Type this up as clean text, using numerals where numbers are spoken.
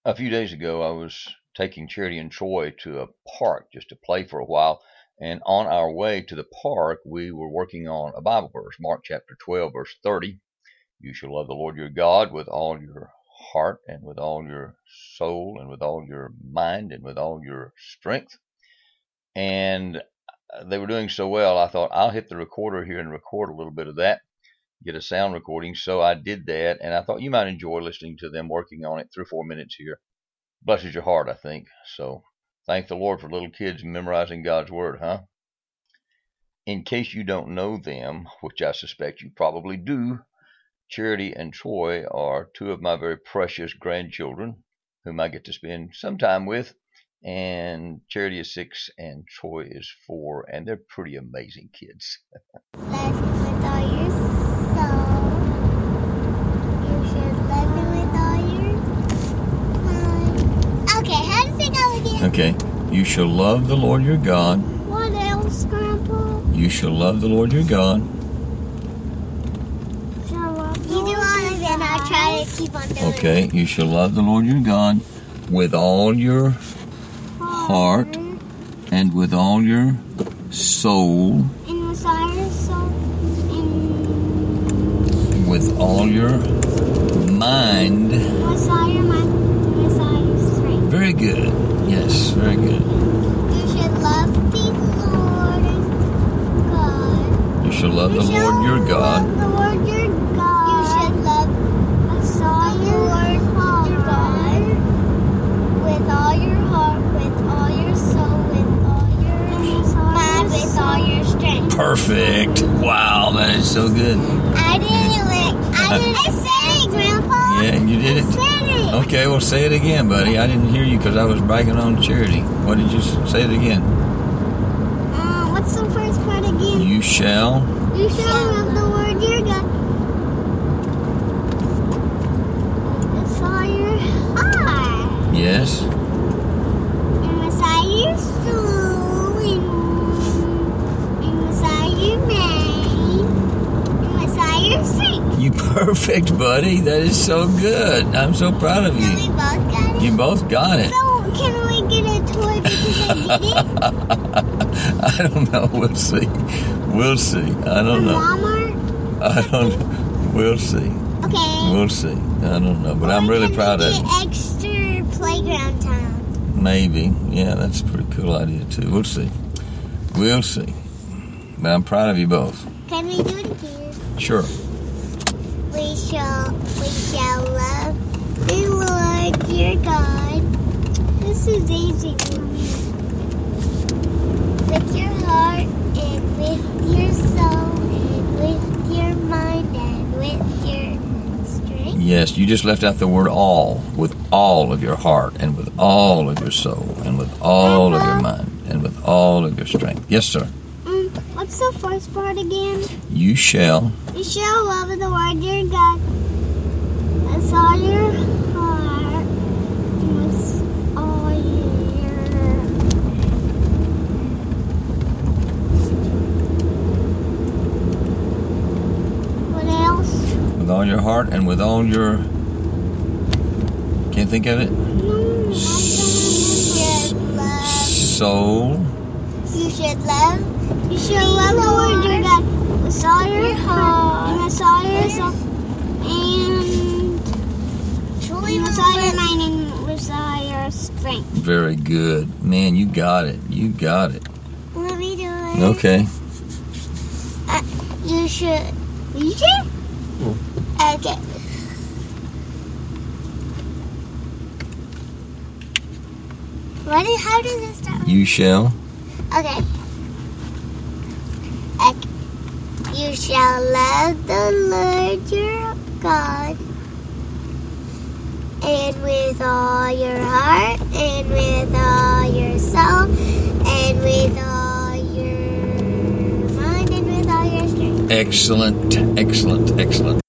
A few days ago, I was taking Charity and Troy to a park just to play for a while. And on our way to the park, we were working on a Bible verse, Mark chapter 12, verse 30. You shall love the Lord your God with all your heart and with all your soul and with all your mind and with all your strength. And they were doing so well, I thought I'll hit the recorder here and record a little bit of that, get a sound recording. So I did that, and I thought you might enjoy listening to them working on it. 3 or 4 minutes here. Blesses your heart, I think. So thank the Lord for little kids memorizing God's word, huh? In case you don't know them, which I suspect you probably do, Charity and Troy are 2 of my very precious grandchildren whom I get to spend some time with. And Charity is 6 and Troy is 4, and they're pretty amazing kids. Love him with all your soul. You should love him with all your mind. Okay, how does it go again? Okay. You shall love the Lord your God. What else, Grandpa? You shall love the Lord your God. You do all of it, and I'll try to keep on doing it. Okay. You shall love the Lord your God with all your heart and with all your soul, And Messiah's soul, with all your mind. Messiah's strength. Very good. Yes, very good. You should love the Lord God. You shall love the Lord your God. Love the Lord your God. You should love the Lord your God with all your heart, with all your soul, with all your mind, with all your strength. Perfect. Wow, that is so good. I said it, Grandpa. Yeah, you did it? I said it. Okay, well, say it again, buddy. I didn't hear you because I was bragging on Charity. What did you say it again? What's the first part again? You shall. You shall love the Lord your God with all your heart. Yes. And with all your soul, and with all your mind, and with all your strength. You perfect, buddy. That is so good. I'm so proud of So we you. both got it? You both got it. So can we get a toy because I did it? I don't know. We'll see. We'll see. I don't From know. Walmart? I don't know. We'll see. Okay. We'll see. I don't know. But I'm really proud of you. Extra playground time. Maybe. Yeah, that's a pretty cool idea, too. We'll see. We'll see. But I'm proud of you both. Can we do it again? Sure. We shall love the Lord your God. This is easy for me. With your heart and with your soul and with your mind and with your strength. Yes, you just left out the word all. With all of your heart and with all of your soul and with all of your mind and with all of your strength. Yes, sir. What's the first part again? You shall. You shall love the Lord your God with all your heart and with all your... What else? With all your heart and with all your... Can't think of it? You should love. Soul. You should love. You should love the Lord your God with all your heart and with all your soul and with all your mind and with all your strength. Very good. Man, you got it. You got it. Let me do it. Okay. You should. You should? Okay. How does it start? You shall. Okay. You shall love the Lord your God and with all your heart and with all your soul and with all your mind and with all your strength. Excellent, excellent, excellent.